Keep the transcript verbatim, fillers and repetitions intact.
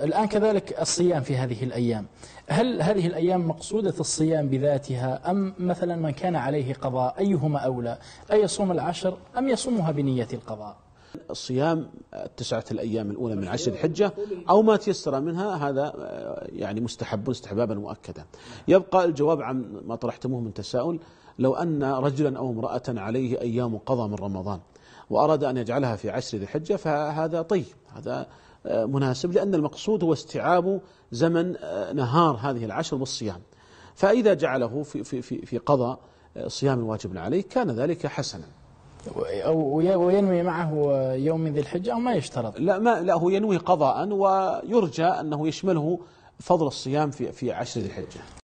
الآن كذلك الصيام في هذه الأيام، هل هذه الأيام مقصودة الصيام بذاتها أم مثلا من كان عليه قضاء، أيهما أولى، أي يصوم العشر أم يصومها بنية القضاء؟ الصيام التسعة الأيام الأولى من عشر الحجة أو ما تيسر منها، هذا يعني مستحب استحبابا مؤكدا. يبقى الجواب عن ما طرحتموه من تساؤل، لو أن رجلا أو امرأة عليه أيام قضى من رمضان وأراد أن يجعلها في عشر ذي الحجة فهذا طيب، هذا مناسب، لأن المقصود هو استيعاب زمن نهار هذه العشر بالصيام. فإذا جعله في في في في قضاء صيام الواجب عليه كان ذلك حسنا. وينوي معه يوم ذي الحجة أو ما يشترط؟ لا ما لا هو ينوي قضاء، ويرجى أنه يشمله فضل الصيام في في عشر ذي الحجة.